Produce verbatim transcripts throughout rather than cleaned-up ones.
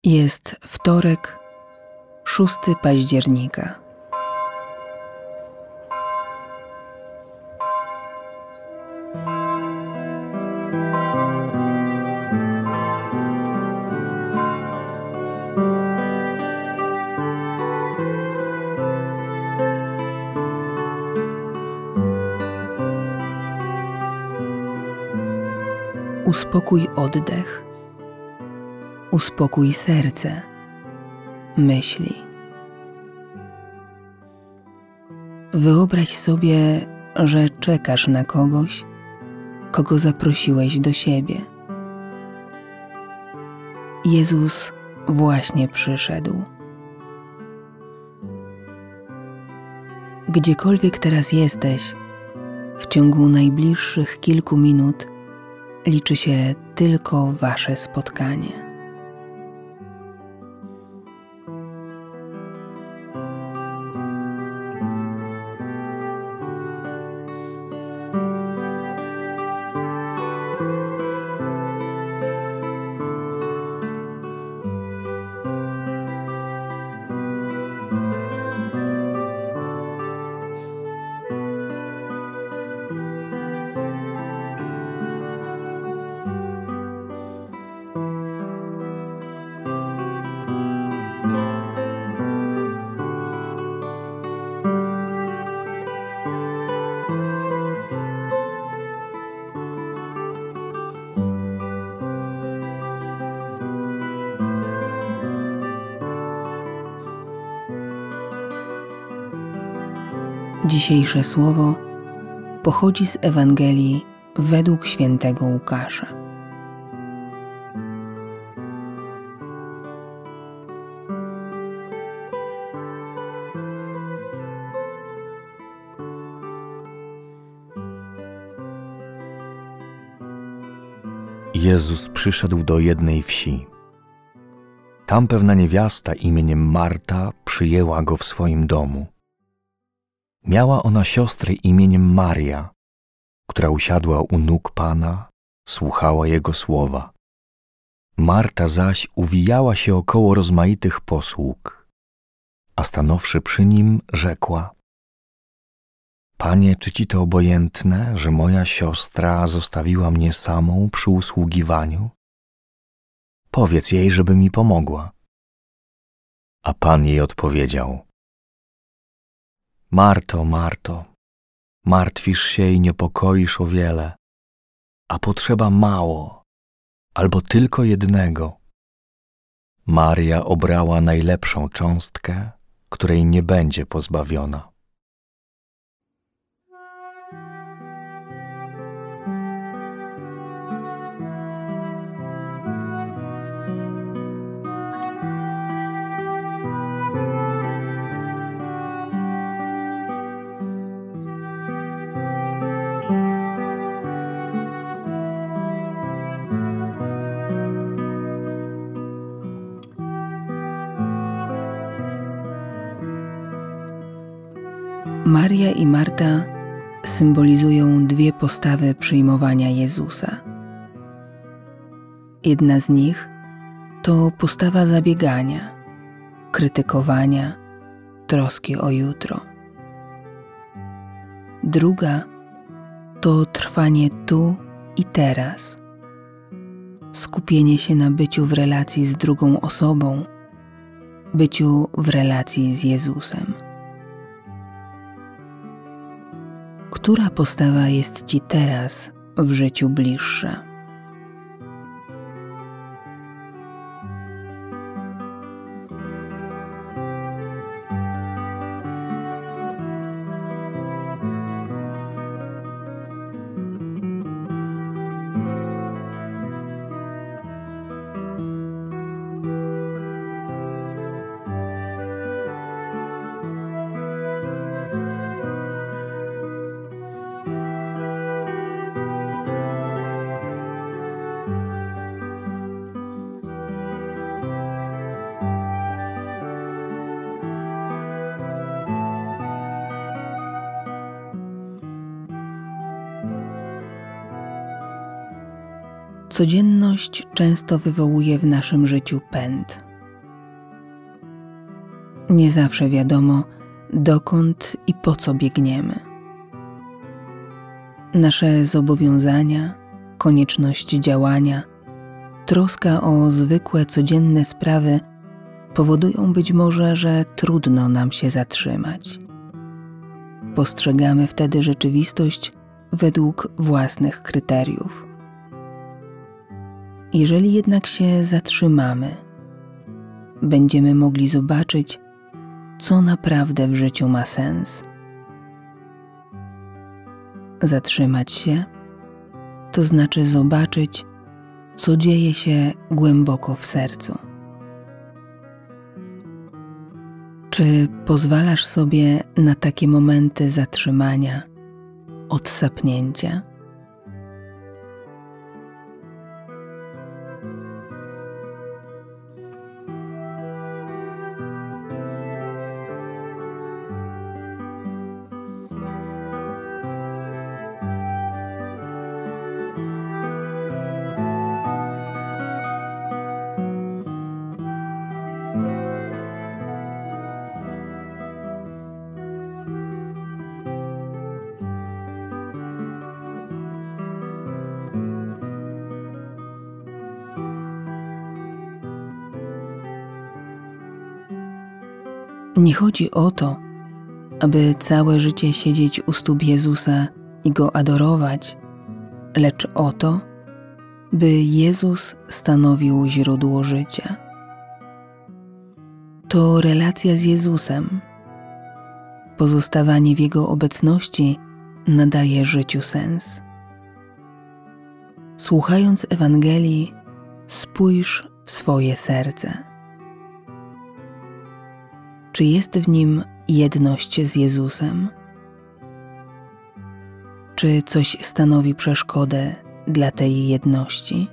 Jest wtorek, szóstego października. Uspokój oddech, uspokój serce, myśli. Wyobraź sobie, że czekasz na kogoś, kogo zaprosiłeś do siebie. Jezus właśnie przyszedł. Gdziekolwiek teraz jesteś, w ciągu najbliższych kilku minut liczy się tylko wasze spotkanie. Dzisiejsze słowo pochodzi z Ewangelii według świętego Łukasza. Jezus przyszedł do jednej wsi. Tam pewna niewiasta imieniem Marta przyjęła go w swoim domu. Miała ona siostrę imieniem Maria, która usiadła u nóg Pana, słuchała Jego słowa. Marta zaś uwijała się około rozmaitych posług, a stanowszy przy nim, rzekła: Panie, czy Ci to obojętne, że moja siostra zostawiła mnie samą przy usługiwaniu? Powiedz jej, żeby mi pomogła. A Pan jej odpowiedział: Marto, Marto, martwisz się i niepokoisz o wiele, a potrzeba mało, albo tylko jednego. Maria obrała najlepszą cząstkę, której nie będzie pozbawiona. Maria i Marta symbolizują dwie postawy przyjmowania Jezusa. Jedna z nich to postawa zabiegania, krytykowania, troski o jutro. Druga to trwanie tu i teraz, skupienie się na byciu w relacji z drugą osobą, byciu w relacji z Jezusem. Która postawa jest Ci teraz w życiu bliższa? Codzienność często wywołuje w naszym życiu pęd. Nie zawsze wiadomo, dokąd i po co biegniemy. Nasze zobowiązania, konieczność działania, troska o zwykłe, codzienne sprawy powodują być może, że trudno nam się zatrzymać. Postrzegamy wtedy rzeczywistość według własnych kryteriów. Jeżeli jednak się zatrzymamy, będziemy mogli zobaczyć, co naprawdę w życiu ma sens. Zatrzymać się to znaczy zobaczyć, co dzieje się głęboko w sercu. Czy pozwalasz sobie na takie momenty zatrzymania, odsapnięcia? Nie chodzi o to, aby całe życie siedzieć u stóp Jezusa i Go adorować, lecz o to, by Jezus stanowił źródło życia. To relacja z Jezusem. Pozostawanie w Jego obecności nadaje życiu sens. Słuchając Ewangelii, spójrz w swoje serce. Czy jest w nim jedność z Jezusem? Czy coś stanowi przeszkodę dla tej jedności?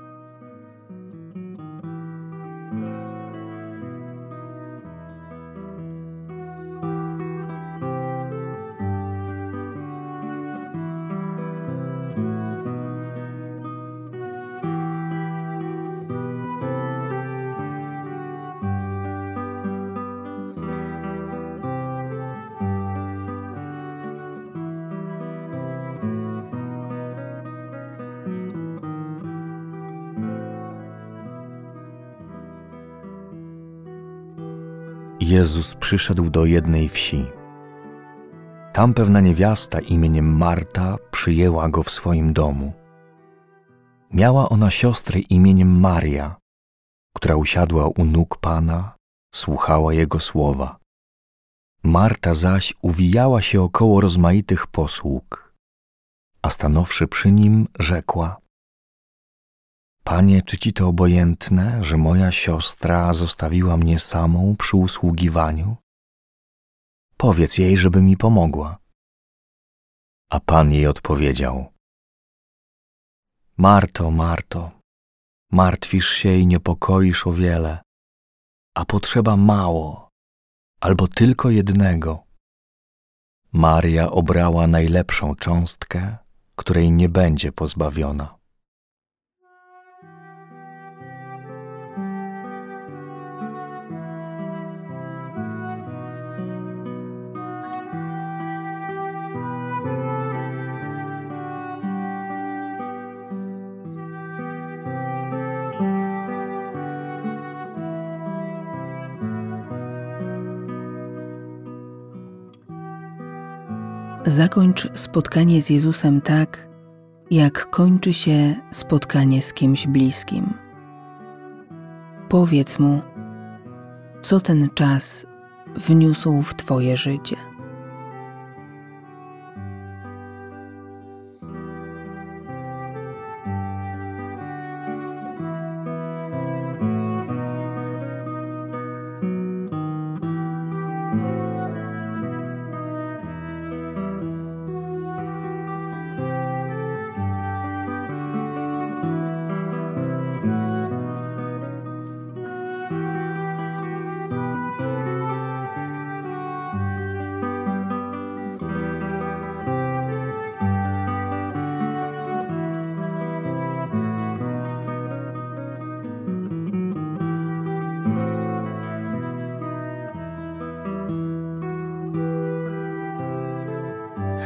Jezus przyszedł do jednej wsi. Tam pewna niewiasta imieniem Marta przyjęła Go w swoim domu. Miała ona siostrę imieniem Maria, która usiadła u nóg Pana, słuchała Jego słowa. Marta zaś uwijała się około rozmaitych posług, a stanowszy przy Nim, rzekła: Panie, czy Ci to obojętne, że moja siostra zostawiła mnie samą przy usługiwaniu? Powiedz jej, żeby mi pomogła. A Pan jej odpowiedział: Marto, Marto, martwisz się i niepokoisz o wiele, a potrzeba mało, albo tylko jednego. Maria obrała najlepszą cząstkę, której nie będzie pozbawiona. Zakończ spotkanie z Jezusem tak, jak kończy się spotkanie z kimś bliskim. Powiedz Mu, co ten czas wniósł w Twoje życie.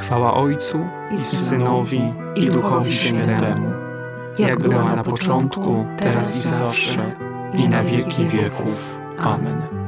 Chwała Ojcu i Synowi i Duchowi Świętemu, jak była na początku, teraz i zawsze, i na wieki wieków. Amen.